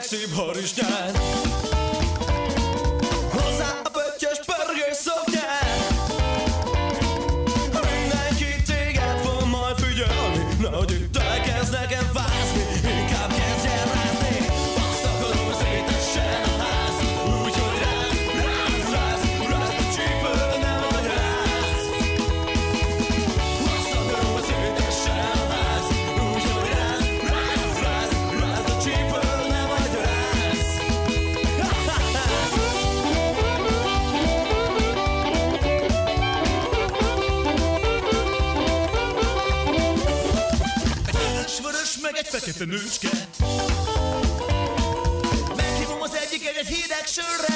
legszebb harisnyán. Hozzá a pöttyös pörgős szoknyán. Mindenki téged fog majd figyelni, nehogy itt elkezd nekem fázni, inkább kezdjen rázni. Azt akarom, hogy szétessen a ház, úgyhogy ráz, ráz, ráz, ráz a csípő, nem magyaráz. Azt akarom, hogy szétessen a ház, úgyhogy ráz, ráz, ráz, ráz a csípő, nem magyaráz. Egy vörös, meg egy fekete nőcske. Meghívom az egyiket egy hideg sörre.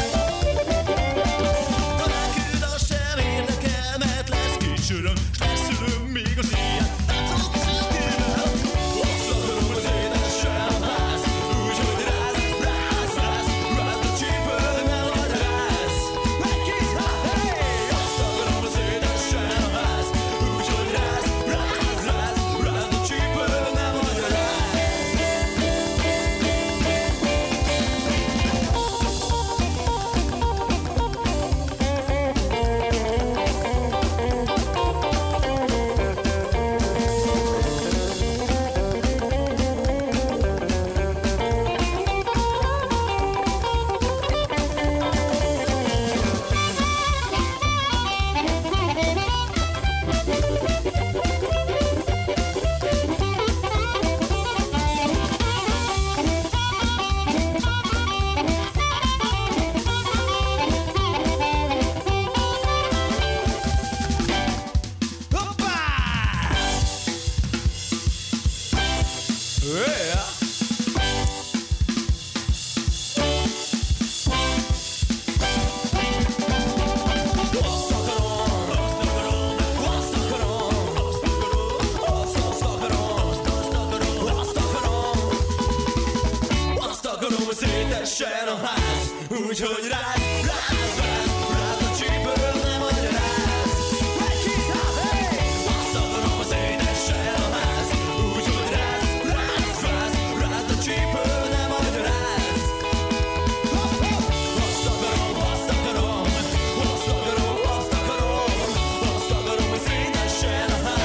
Talán külön sem érdekel, mert lesz két söröm, s lesz öröm még az éjjel. Táncolok is őkével. Azt akarom, hogy szétessen a ház, úgyhogy ráz, ráz, ráz, ráz a csípő, nem magyaráz. Egy-két, hey! Azt akarom, hogy szétessen a ház, úgyhogy ráz, ráz, ráz, ráz a csípő, nem magyaráz. Hoppá! Yeah! Azt akarom, azt akarom, azt akarom, azt akarom, azt akarom, azt akarom, azt akarom, hogy szétessen a ház, úgyhogy ráz, ráz, ráz, ráz a csípő, nem magyaráz. Egy-két, hey! Azt akarom, hogy szétessen a ház, úgyhogy ráz, ráz, ráz, ráz a csípő, nem magyaráz. Azt akarom, azt akarom, azt akarom, azt akarom, azt akarom, hogy szétessen a ház.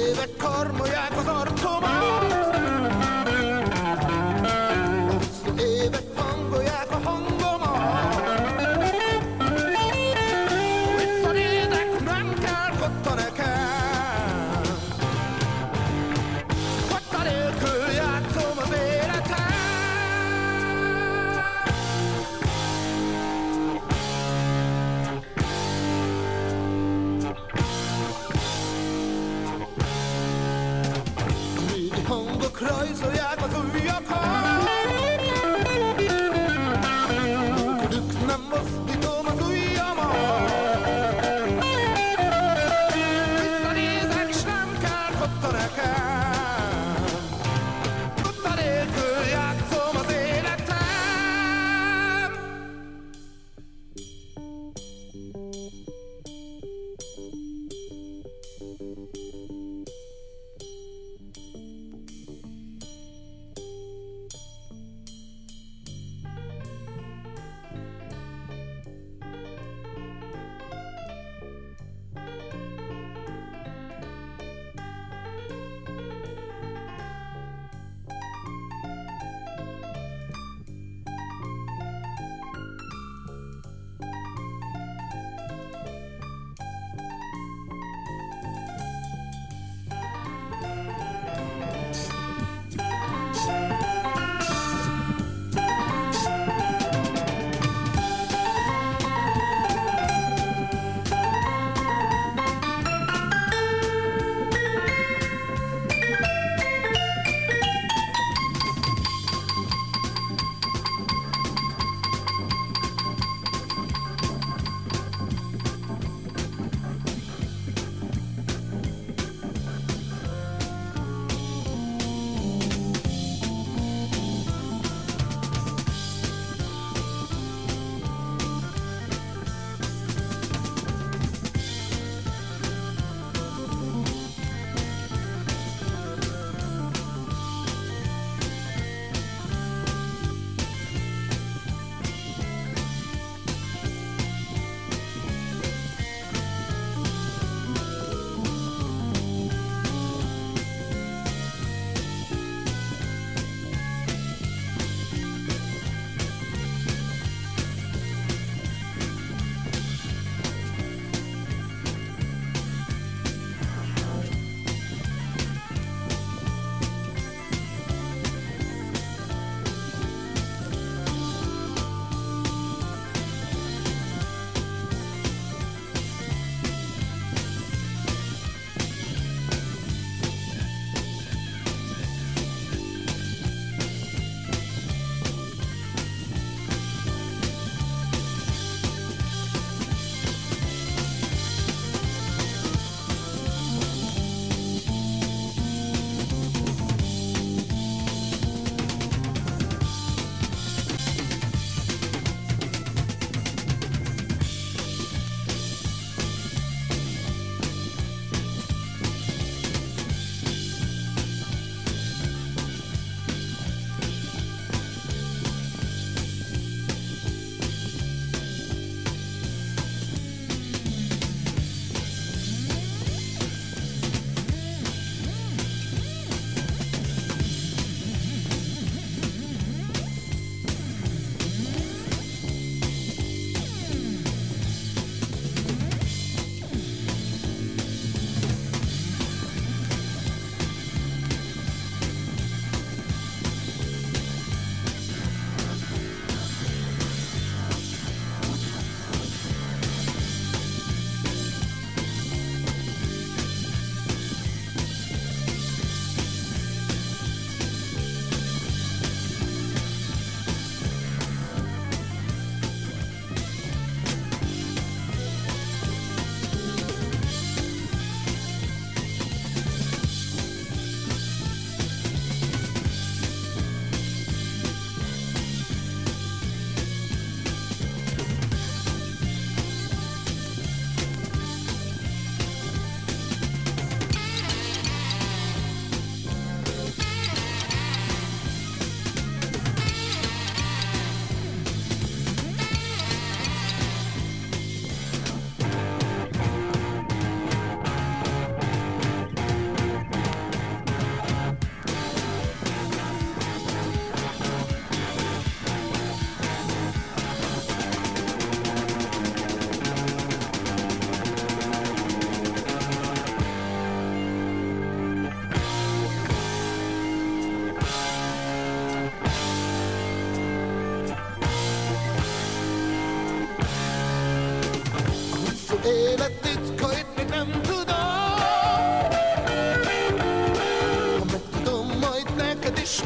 évek karmolják az arcomat, hosszú évek hangolják a hangomat. Visszanézek, nem kell kotta nekem, kotta nélkül játszom az életem.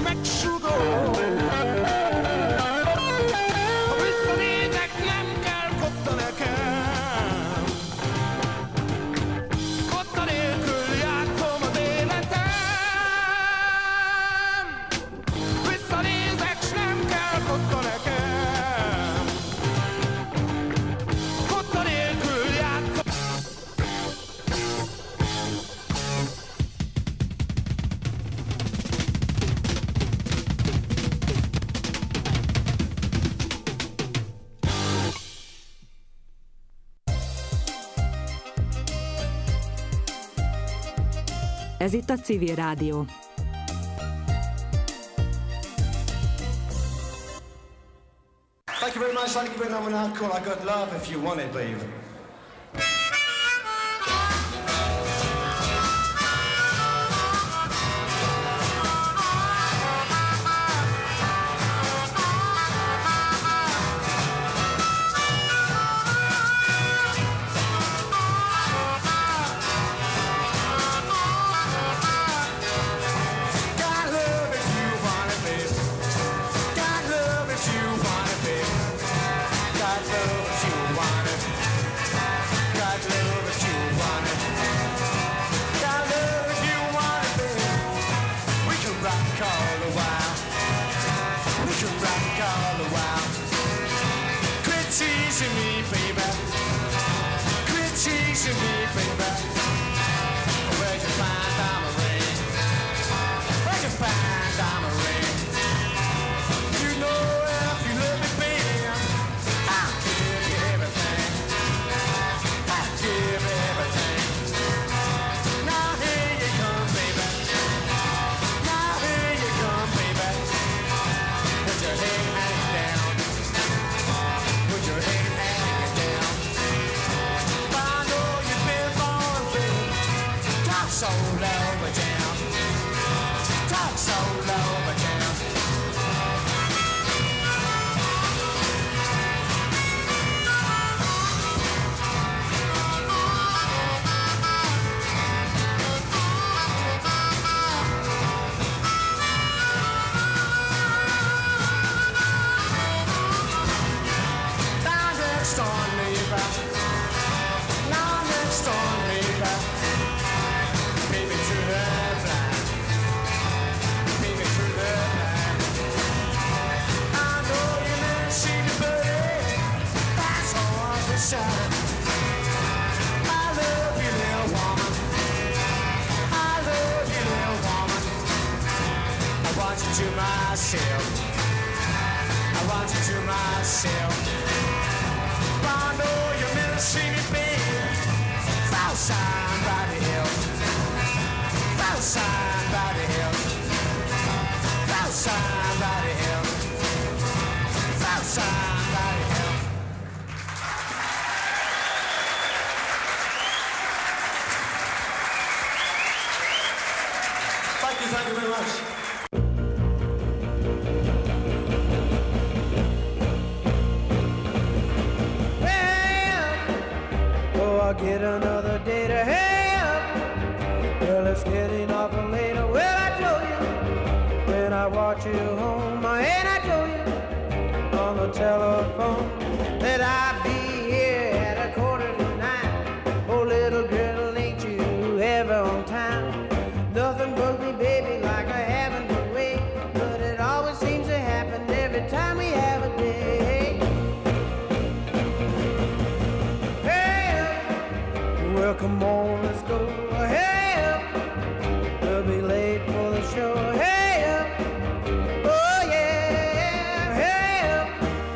megsugó. Ha visszanézek, nem kell kotta nekem. Kotta nélkül játszom az életem. Visszanézek, s nem kell kotta nekem. Kotta nélkül játszom. Ez itt a Civil Rádió. Thank you very much. I'd like to bring on an call. I got love if you want it, babe. Got love if you want it, babe. Got love if you want it, babe. Got love if you want it. Got love if you want it. Got love if you want it, babe. We can rock all the while. We can rock all the while. Quit teasing me, baby. Quit teasing me, baby. Where'd you find diamond ring? Where'd you find diamond ring? You know if you love me, baby, I'll give you everything. I'll give you everything. Now here you come, baby. Now here you come, baby. Put your head hanging down. Put your head hanging down. I know you've been born, baby. Talk so low, but down. Talk so low, but down. Now next door, neighbor. Now next door, neighbor. Baby to the blind. Baby to the blind. I know you never seen it, buddy. That's all the shine. I love you, little woman. I love you, little woman. I want you to myself. I want you to myself. I know you never seen it, baby. Outside by the hill. Outside by the hill. Outside by the hill. Outside by the hill. Thank you very much. Oh, I'll get another day to help. Well, it's getting awful later. Well, I told you when I walked you home, and I told you on the telephone that I'd be here at 8:45. Oh, little girl, ain't you ever on time? Nothing bugs me, baby, like I haven't to wait. But it always seems to happen every time we have a day. Well, come on, let's go. Hey up, we'll be late for the show. Hey up, oh yeah. Hey up,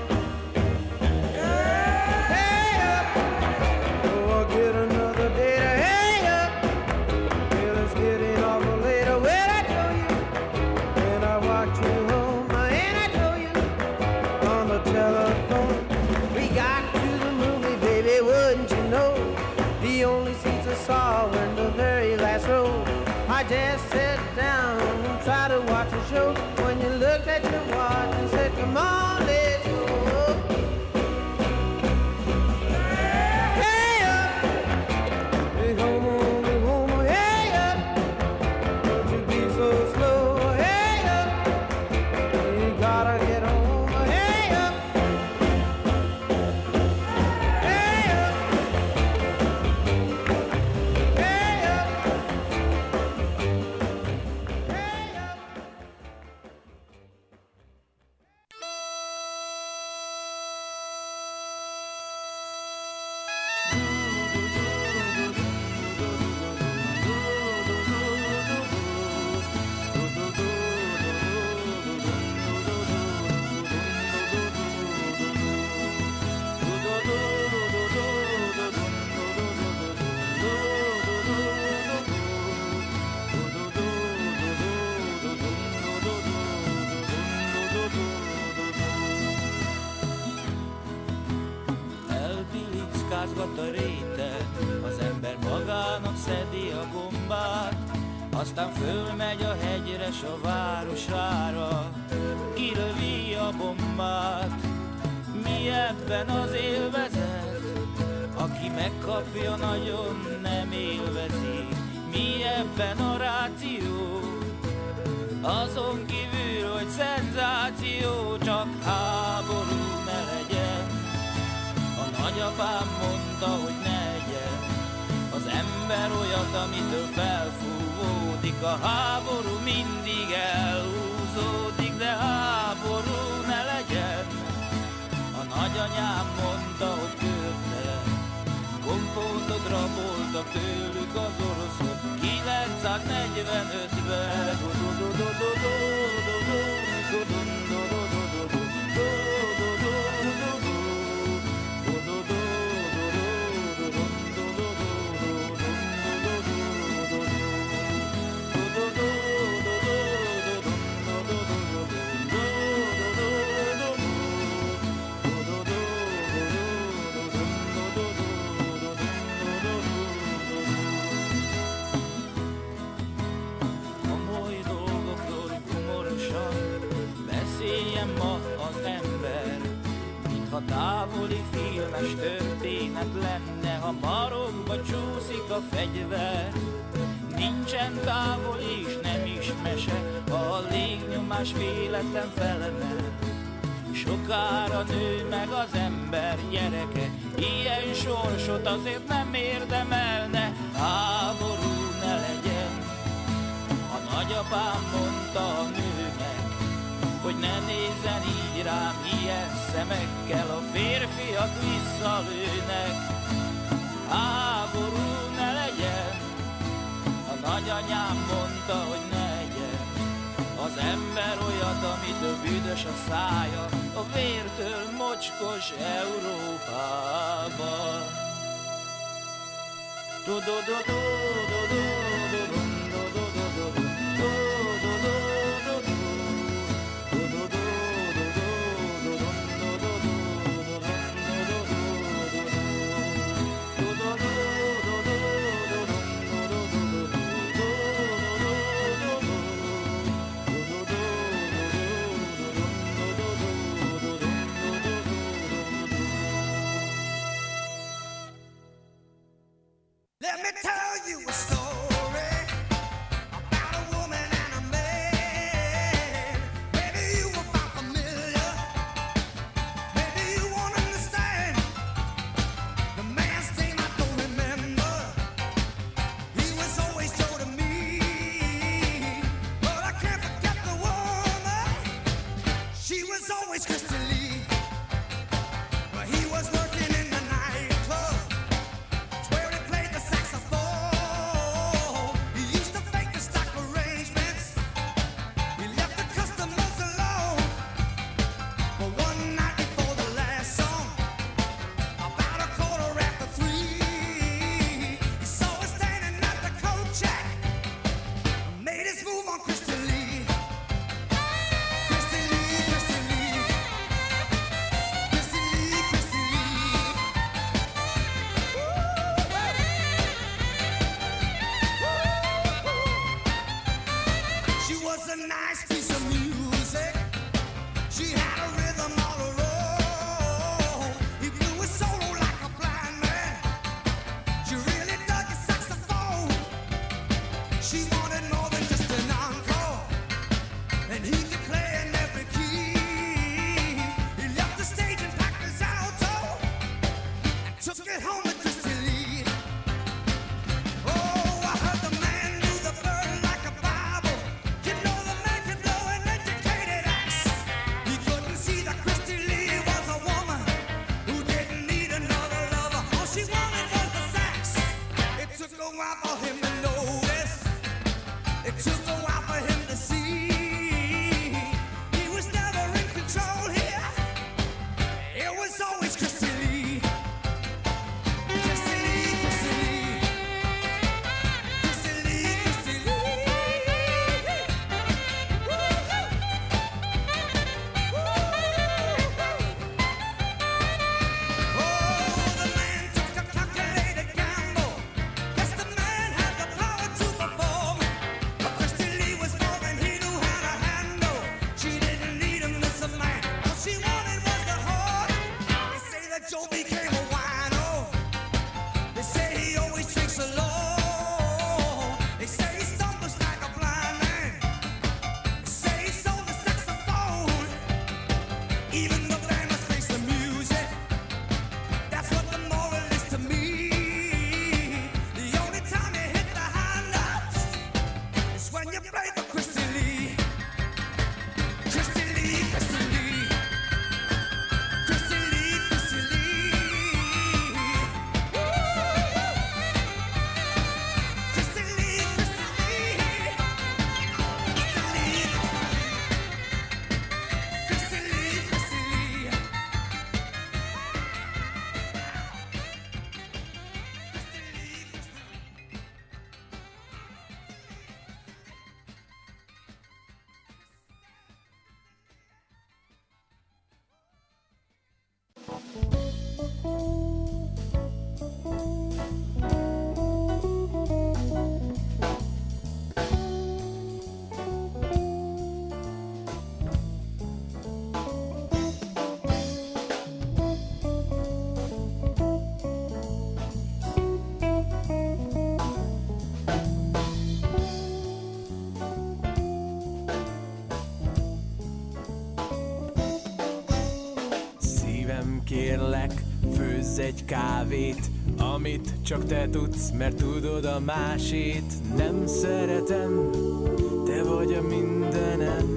hey up. Oh, I'll get another day to hey up. Well, it's getting awful later. Well, I told you when I walked you home, and I told you on the telephone. We got to the movie, baby, wouldn't you know? The only seats I saw were in the very last row. I just sat down and tried to watch the show. When you looked at your watch and said, come on, let's go. Hey up, hey home, hey up. Don't you be so slow. Hey up, hallgat a réteg, az ember magának szedi a gombát, aztán fölmegy a hegyre s a városára, kilövi a bombát. Mi ebben az élvezet? Aki megkapja, nagyon nem élvezi. Mi ebben a ráció? Azon kívül, hogy szenzáció, csak háború ne legyen. A nagyapám mondta, hogy ne legyen. Az ember olyat, amitől felfúvódik. A háború mindig elhúzódik, de háború ne legyen. A nagyanyám mondta, hogy körtelen kompótot raboltak tőlük az oroszok 945-ben. Ha távoli filmes történet lenne, ha marokba csúszik a fegyver. Nincsen távoli és nem is mese, ha a légnyomás véletlen felemel. Sokára nő meg az ember gyereke, ilyen sorsot azért nem érdemelne. Háború ne legyen. A nagyapám mondta a nőnek, hogy ne nézzen így rám ilyen szemekkel, a férfiak visszalőnek. Háború ne legyen. A nagyanyám mondta, hogy ne legyen. Az ember olyat, amitől büdös a szája, a vértől mocskos Európában. Let me tell you a story about a woman and a man. Maybe you will find familiar. Maybe you won't understand. The man's name I don't remember. He was always Joe to me. But I can't forget the woman. She was always Christy Lee. But he was working in the nightclub. ez egy kávét, amit csak te tudsz, mert tudod a másét. Nem szeretem, te vagy a mindenem.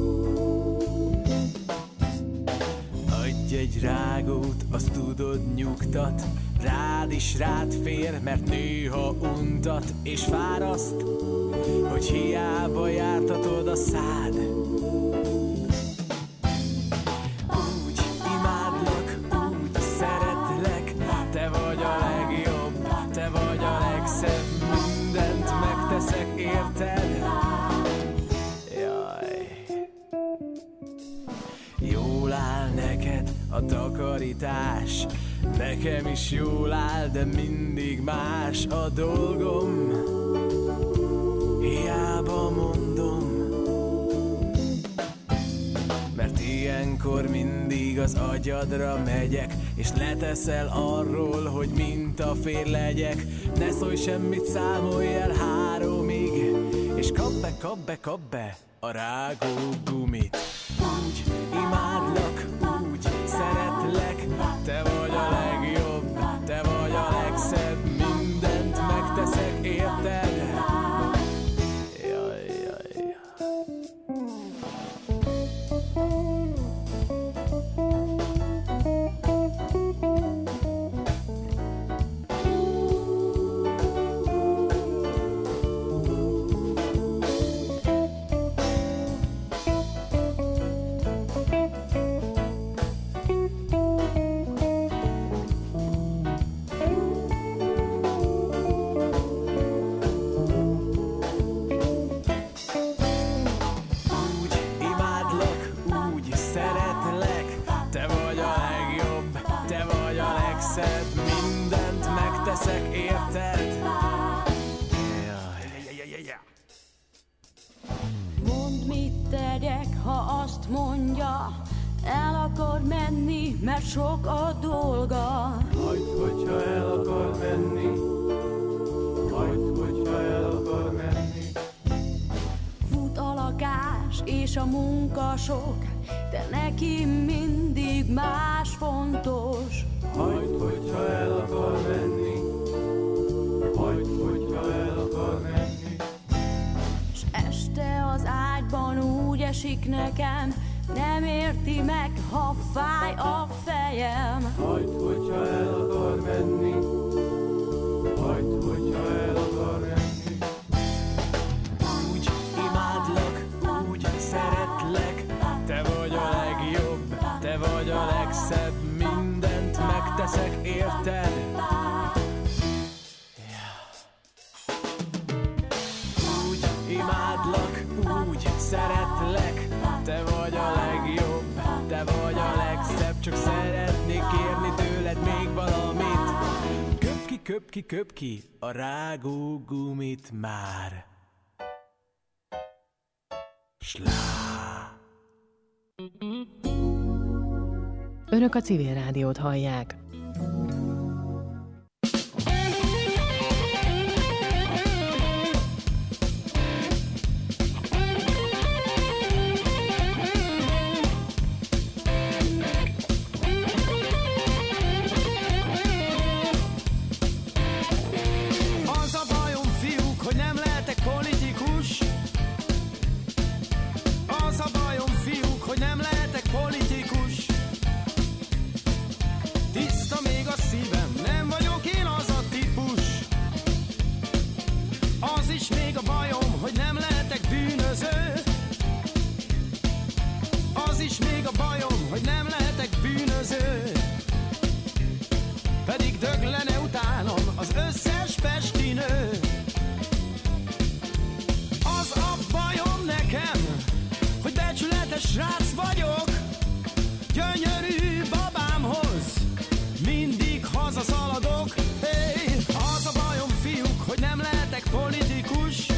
Adj egy rágót, azt tudod nyugtat, rád is rád fér, mert néha untat és fáraszt, hogy hiába jártatod a szád. Úgy imádlak, úgy szeretlek, te vagy a legjobb, te vagy a legszebb, mindent megteszek érted. Jaj. Jól áll neked a takarítás, nekem is jól áll, de mindig más a dolgom. Hiába mondom, mert ilyenkor mindig az agyadra megyek, és leteszel arról, hogy mintafér legyek. Ne szólj semmit, számolj el 3-ig, és kap be a rágógumit. Úgy imádlak, úgy szeretlek, te vagy a legjobb, te vagy a legszebb, mindent megteszek érted. Jaj, jaj. Mindent megteszek érted. Mondd, mit tegyek, ha azt mondja, el akar menni, mert sok a dolga. Hagyd, hogyha el akar menni, hagyd, hogyha el akar menni. Fut a lakás és a munka sok, de neki mindig más fontos. Hagyd, hogyha el akar menni, hagyd, hogyha el akar menni. S este az ágyban úgy esik nekem, nem érti meg, ha fáj a fejem. Hagyd, hogyha el akar menni, hagyd, hogyha el akar menni. Úgy imádlak, úgy szeretlek, te vagy a legjobb, te vagy a legszebb, mindent megteszek érted. Úgy imádlak, úgy szeretlek, te vagy a legjobb, te vagy a legszebb, csak szeretnék kérni tőled még valamit. Köp ki a rágógumit már. Slá. Önök a Civil Rádiót hallják. Az a bajom, fiúk, hogy nem lehetek politikus. Az a bajom, fiúk, hogy nem lehetek politikus. Tiszta még a szívem, nem vagyok én az a típus. Az is még a bajom, hogy nem lehetek bűnöző. Az is még a bajom, hogy nem lehetek bűnöző. Pedig döglene utánam az összes pesti nő.